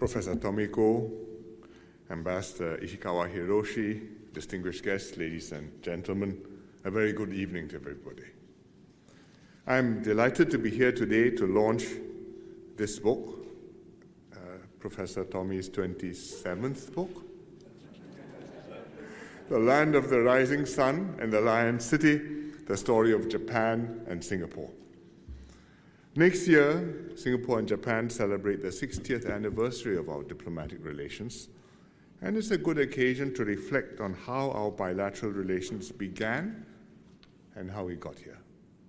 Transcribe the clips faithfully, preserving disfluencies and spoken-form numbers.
Professor Tomiko, Ambassador Ishikawa Hiroshi, distinguished guests, ladies and gentlemen, a very good evening to everybody. I'm delighted to be here today to launch this book, uh, Professor Tommy's twenty-seventh book, The Land of the Rising Sun and the Lion City, the story of Japan and Singapore. Next year, Singapore and Japan celebrate the sixtieth anniversary of our diplomatic relations, and it's a good occasion to reflect on how our bilateral relations began and how we got here.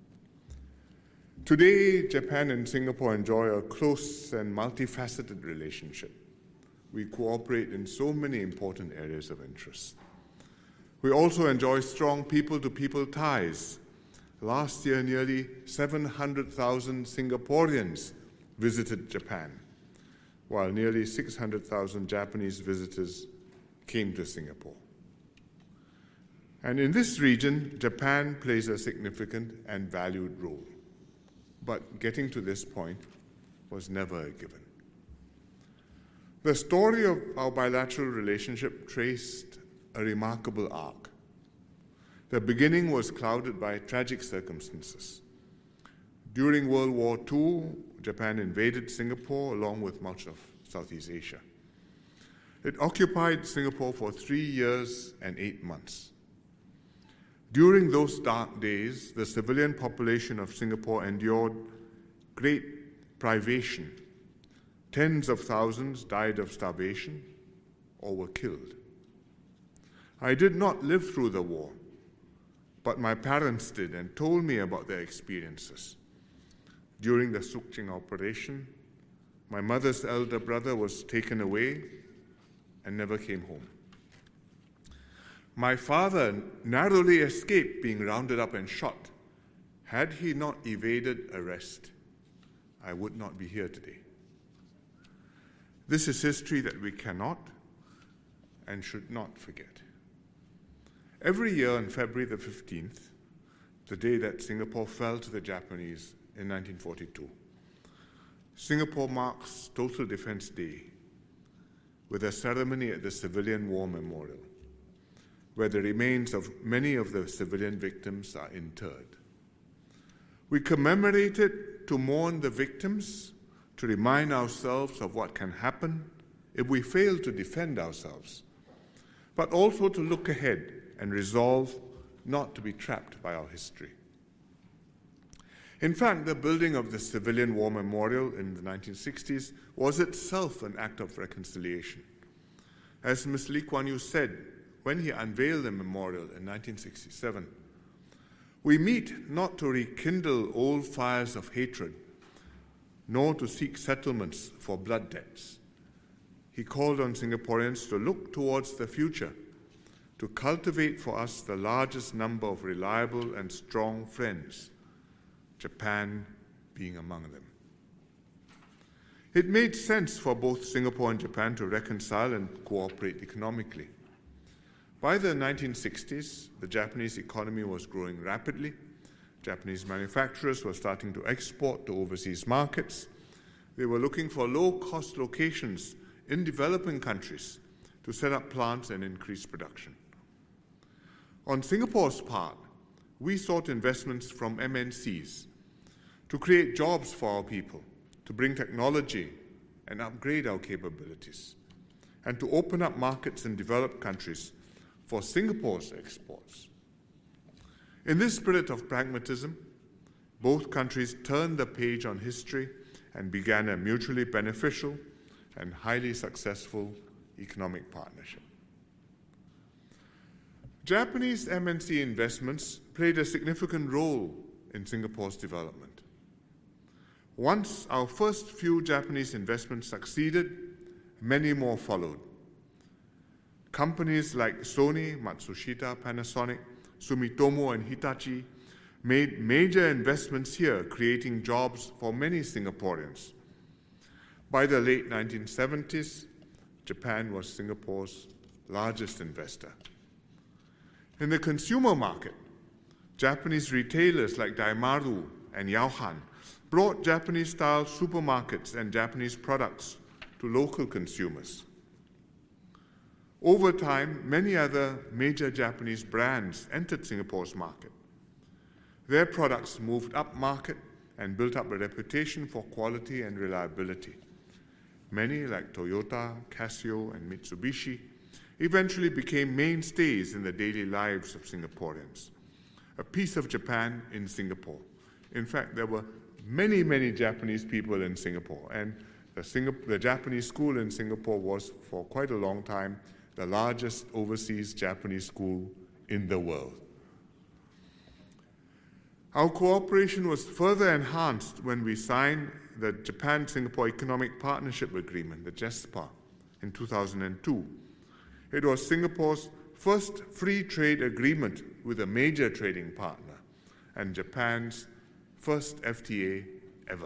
Today, Japan and Singapore enjoy a close and multifaceted relationship. We cooperate in so many important areas of interest. We also enjoy strong people-to-people ties. Last year, nearly seven hundred thousand Singaporeans visited Japan, while nearly six hundred thousand Japanese visitors came to Singapore. And in this region, Japan plays a significant and valued role. But getting to this point was never a given. The story of our bilateral relationship traced a remarkable arc. The beginning was clouded by tragic circumstances. During World War Two, Japan invaded Singapore along with much of Southeast Asia. It occupied Singapore for three years and eight months. During those dark days, the civilian population of Singapore endured great privation. Tens of thousands died of starvation or were killed. I did not live through the war, but my parents did and told me about their experiences. During the Suk Ching operation, my mother's elder brother was taken away and never came home. My father narrowly escaped being rounded up and shot. Had he not evaded arrest, I would not be here today. This is history that we cannot and should not forget. Every year on February the fifteenth, the day that Singapore fell to the Japanese in nineteen forty-two, Singapore marks Total Defense Day with a ceremony at the Civilian War Memorial, where the remains of many of the civilian victims are interred. We commemorate it to mourn the victims, to remind ourselves of what can happen if we fail to defend ourselves, but also to look ahead and resolve not to be trapped by our history. In fact, the building of the Civilian War Memorial in the nineteen sixties was itself an act of reconciliation. As Miz Lee Kuan Yew said when he unveiled the memorial in nineteen sixty-seven, "We meet not to rekindle old fires of hatred, nor to seek settlements for blood debts." He called on Singaporeans to look towards the future, to cultivate for us the largest number of reliable and strong friends, Japan being among them. It made sense for both Singapore and Japan to reconcile and cooperate economically. By the nineteen sixties, the Japanese economy was growing rapidly. Japanese manufacturers were starting to export to overseas markets. They were looking for low-cost locations in developing countries to set up plants and increase production. On Singapore's part, we sought investments from M N Cs to create jobs for our people, to bring technology and upgrade our capabilities, and to open up markets in developed countries for Singapore's exports. In this spirit of pragmatism, both countries turned the page on history and began a mutually beneficial and highly successful economic partnership. Japanese M N C investments played a significant role in Singapore's development. Once our first few Japanese investments succeeded, many more followed. Companies like Sony, Matsushita, Panasonic, Sumitomo, and Hitachi made major investments here, creating jobs for many Singaporeans. By the late nineteen seventies, Japan was Singapore's largest investor. In the consumer market, Japanese retailers like Daimaru and Yaohan brought Japanese-style supermarkets and Japanese products to local consumers. Over time, many other major Japanese brands entered Singapore's market. Their products moved up market and built up a reputation for quality and reliability. Many, like Toyota, Casio, and Mitsubishi, eventually became mainstays in the daily lives of Singaporeans. A piece of Japan in Singapore. In fact, there were many, many Japanese people in Singapore, and the, Singap- the Japanese school in Singapore was, for quite a long time, the largest overseas Japanese school in the world. Our cooperation was further enhanced when we signed the Japan-Singapore Economic Partnership Agreement, the JESPA, in two thousand two. It was Singapore's first free trade agreement with a major trading partner and Japan's first F T A ever.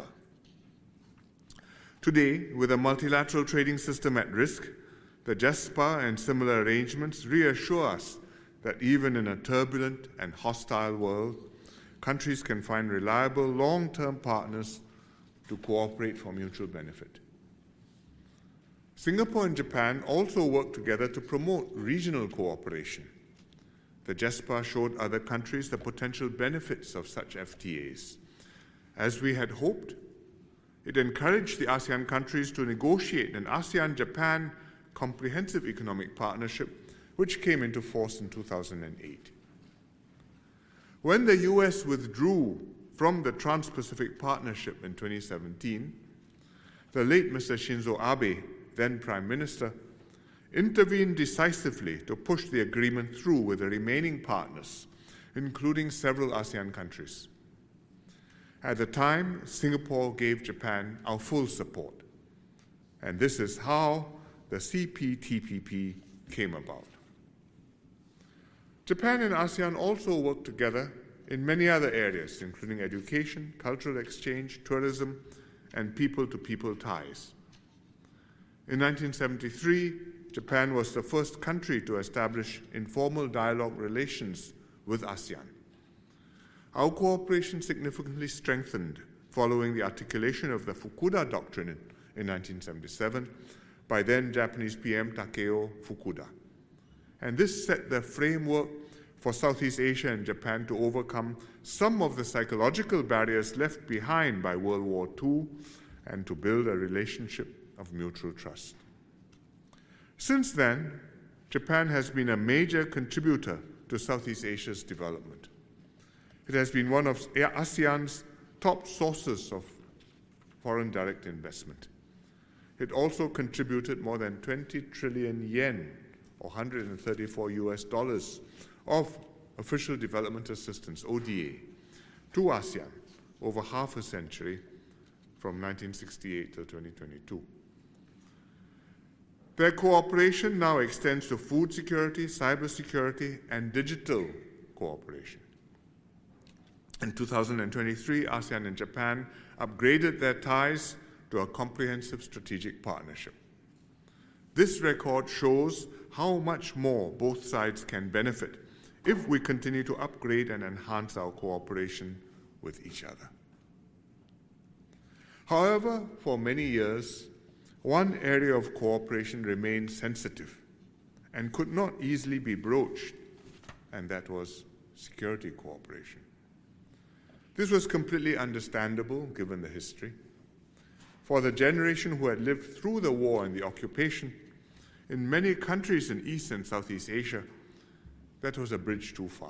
Today, with a multilateral trading system at risk, the JESPA and similar arrangements reassure us that even in a turbulent and hostile world, countries can find reliable long-term partners to cooperate for mutual benefit. Singapore and Japan also work together to promote regional cooperation. The JESPA showed other countries the potential benefits of such F T As. As we had hoped, it encouraged the ASEAN countries to negotiate an ASEAN-Japan Comprehensive Economic Partnership, which came into force in two thousand eight. When the U S withdrew from the Trans-Pacific Partnership in twenty seventeen, the late Mister Shinzo Abe, then Prime Minister, intervened decisively to push the agreement through with the remaining partners, including several ASEAN countries. At the time, Singapore gave Japan our full support, and this is how the C P T P P came about. Japan and ASEAN also work together in many other areas, including education, cultural exchange, tourism, and people-to-people ties. In nineteen seventy-three, Japan was the first country to establish informal dialogue relations with ASEAN. Our cooperation significantly strengthened following the articulation of the Fukuda Doctrine in, in nineteen seventy-seven by then Japanese P M Takeo Fukuda. And this set the framework for Southeast Asia and Japan to overcome some of the psychological barriers left behind by World War Two and to build a relationship of mutual trust. Since then, Japan has been a major contributor to Southeast Asia's development. It has been one of ASEAN's top sources of foreign direct investment. It also contributed more than twenty trillion yen, or one hundred thirty-four U S dollars, of official development assistance, O D A, to ASEAN over half a century from nineteen sixty-eight till twenty twenty-two. Their cooperation now extends to food security, cybersecurity, and digital cooperation. In two thousand twenty-three, ASEAN and Japan upgraded their ties to a comprehensive strategic partnership. This record shows how much more both sides can benefit if we continue to upgrade and enhance our cooperation with each other. However, for many years, one area of cooperation remained sensitive and could not easily be broached, and that was security cooperation. This was completely understandable given the history. For the generation who had lived through the war and the occupation, in many countries in East and Southeast Asia, that was a bridge too far.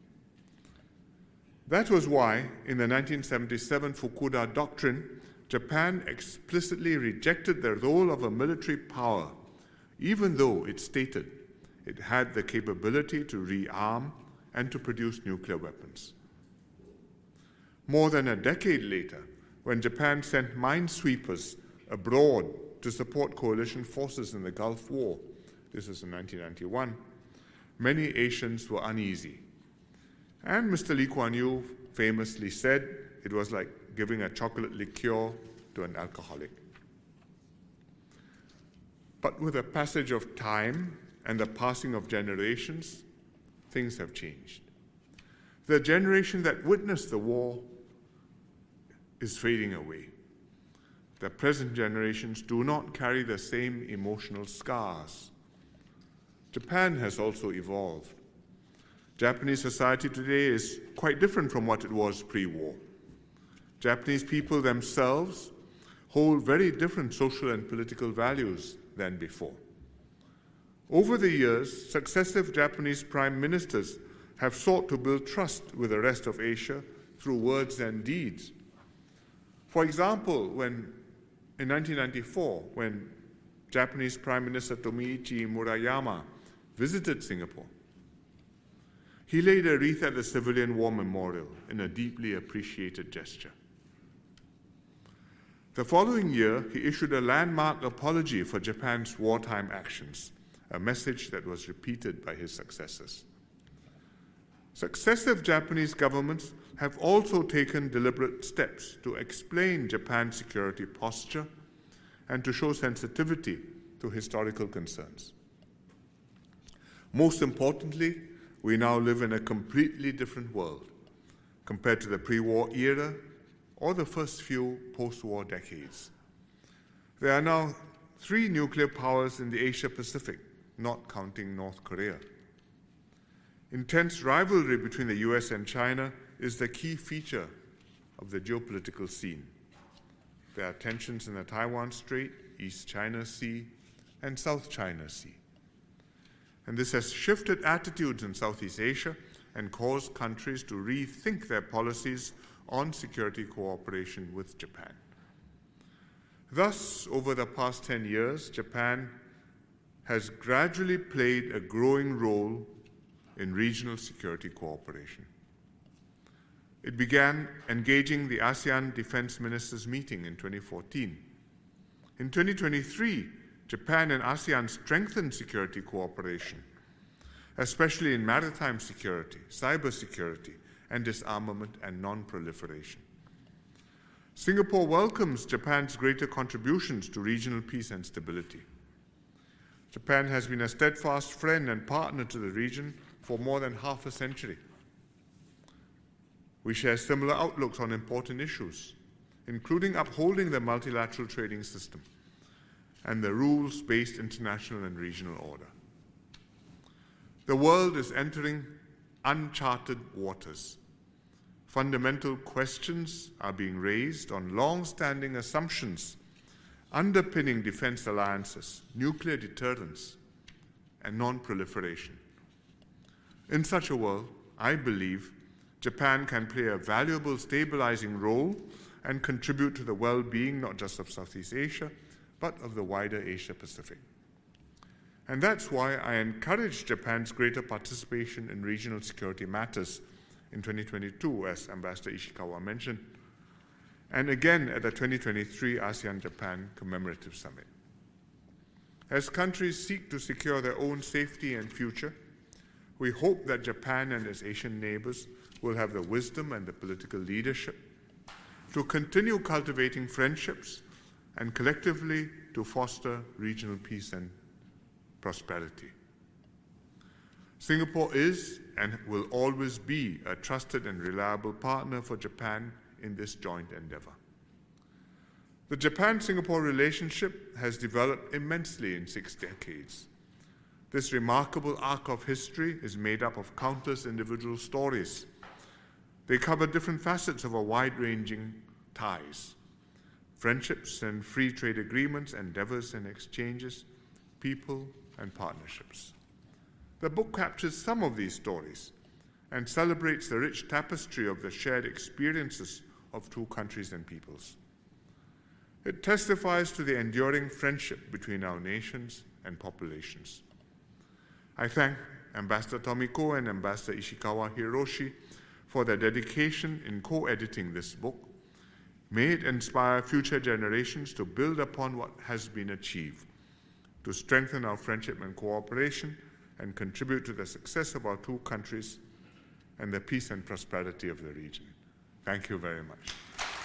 That was why, in the nineteen seventy-seven Fukuda Doctrine, Japan explicitly rejected the role of a military power, even though it stated it had the capability to rearm and to produce nuclear weapons. More than a decade later, when Japan sent minesweepers abroad to support coalition forces in the Gulf War, this was in nineteen ninety-one, many Asians were uneasy. And Mister Lee Kuan Yew famously said it was like giving a chocolate liqueur to an alcoholic. But with the passage of time and the passing of generations, things have changed. The generation that witnessed the war is fading away. that present generations do not carry the same emotional scars. Japan has also evolved. Japanese society today is quite different from what it was pre-war. Japanese people themselves hold very different social and political values than before. Over the years, successive Japanese prime ministers have sought to build trust with the rest of Asia through words and deeds. For example, when in nineteen ninety-four, when Japanese Prime Minister Tomiichi Murayama visited Singapore, he laid a wreath at the Civilian War Memorial in a deeply appreciated gesture. The following year, he issued a landmark apology for Japan's wartime actions, a message that was repeated by his successors. Successive Japanese governments have also taken deliberate steps to explain Japan's security posture and to show sensitivity to historical concerns. Most importantly, we now live in a completely different world compared to the pre-war era or the first few post-war decades. There are now three nuclear powers in the Asia-Pacific, not counting North Korea. Intense rivalry between the U S and China is the key feature of the geopolitical scene. There are tensions in the Taiwan Strait, East China Sea, and South China Sea. And this has shifted attitudes in Southeast Asia and caused countries to rethink their policies on security cooperation with Japan. Thus, over the past ten years, Japan has gradually played a growing role in regional security cooperation. It began engaging the ASEAN Defense Ministers meeting in twenty fourteen. In twenty twenty-three, Japan and ASEAN strengthened security cooperation, especially in maritime security, cybersecurity, and disarmament and non-proliferation. Singapore welcomes Japan's greater contributions to regional peace and stability. Japan has been a steadfast friend and partner to the region for more than half a century. We share similar outlooks on important issues, including upholding the multilateral trading system and the rules-based international and regional order. The world is entering uncharted waters. Fundamental questions are being raised on long-standing assumptions underpinning defense alliances, nuclear deterrence, and non-proliferation. In such a world, I believe Japan can play a valuable stabilizing role and contribute to the well-being not just of Southeast Asia, but of the wider Asia-Pacific. And that's why I encourage Japan's greater participation in regional security matters in twenty twenty-two, as Ambassador Ishikawa mentioned, and again at the twenty twenty-three ASEAN-Japan Commemorative Summit. As countries seek to secure their own safety and future, we hope that Japan and its Asian neighbors will have the wisdom and the political leadership to continue cultivating friendships and collectively to foster regional peace and prosperity. Singapore is and will always be a trusted and reliable partner for Japan in this joint endeavor. The Japan-Singapore relationship has developed immensely in six decades. This remarkable arc of history is made up of countless individual stories. They cover different facets of a wide-ranging ties, friendships and free trade agreements, endeavors and exchanges, people and partnerships. The book captures some of these stories and celebrates the rich tapestry of the shared experiences of two countries and peoples. It testifies to the enduring friendship between our nations and populations. I thank Ambassador Tomiko and Ambassador Ishikawa Hiroshi for their dedication in co-editing this book. May it inspire future generations to build upon what has been achieved, to strengthen our friendship and cooperation, and contribute to the success of our two countries and the peace and prosperity of the region. Thank you very much.